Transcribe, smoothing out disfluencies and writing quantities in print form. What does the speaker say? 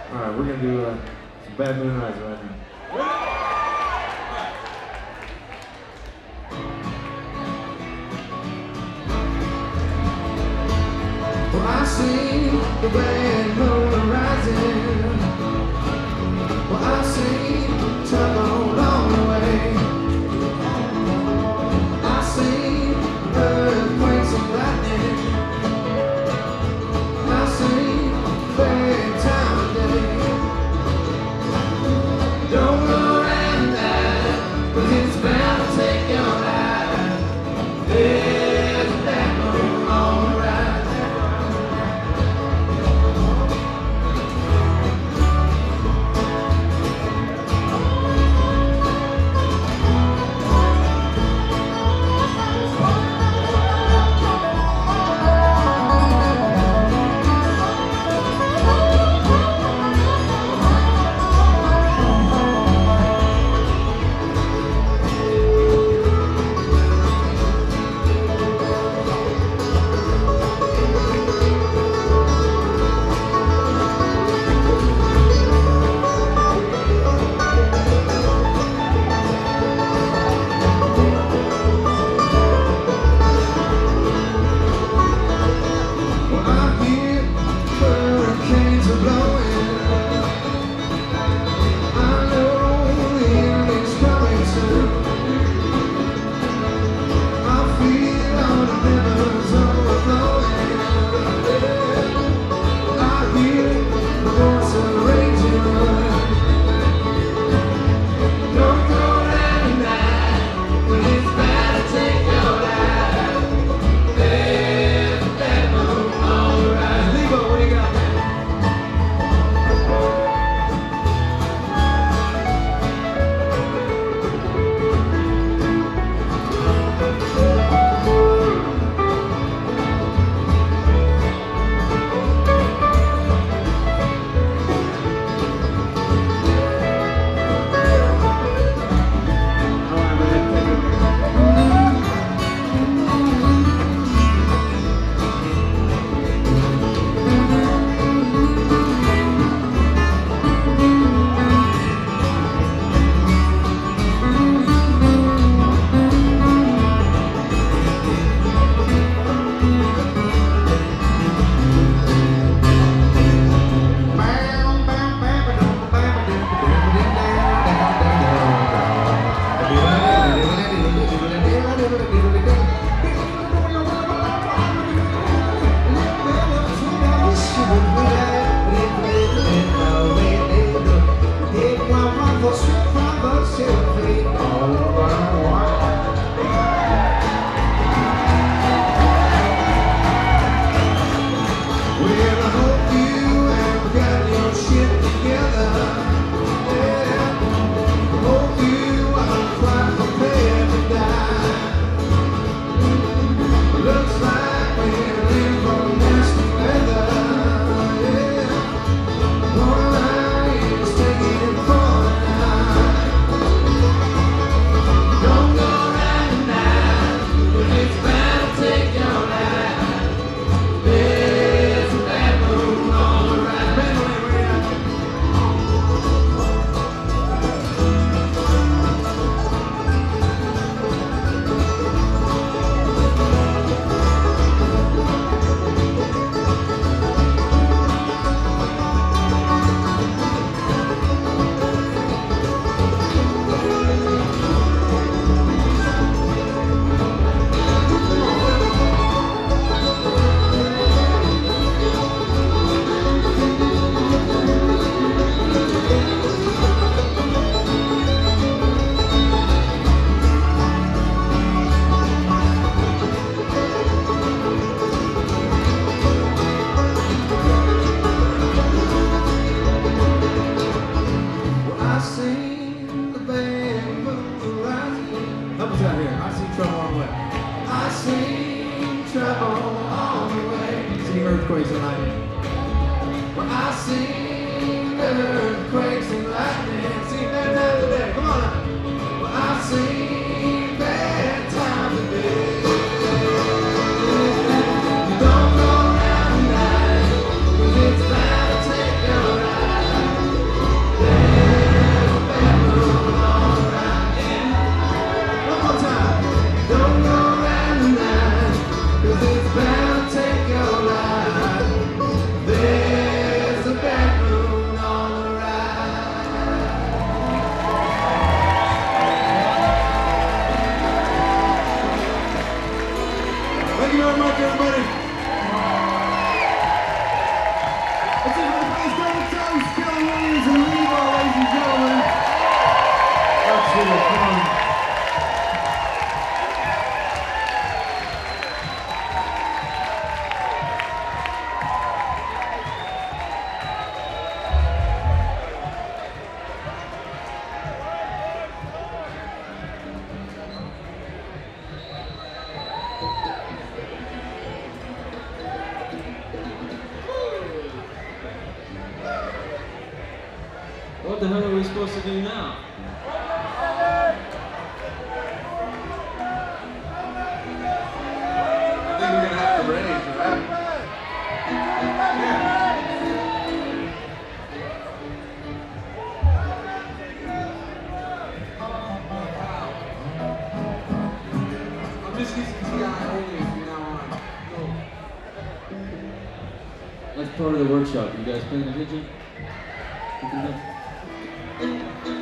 Alright, we're gonna do some Bad Moon Rising right now. Well, I see the bad moon rising. Well, I see trouble along the way. I see earthquakes and lightning. I see bad time of day. Don't go around that, 'cause it's bound to take your life. There's a bad moon on the rise. Earthquakes and lightning. Well, I seen earthquakes and lightning. See that time of day. Come on now. Well, I seen bad times of day. Don't go around tonight, 'cause it's bound to take your life. What the hell are we supposed to do now? I think we're gonna have to rage, right? I'm just using TI only from now on. That's part of the workshop. You guys paying attention?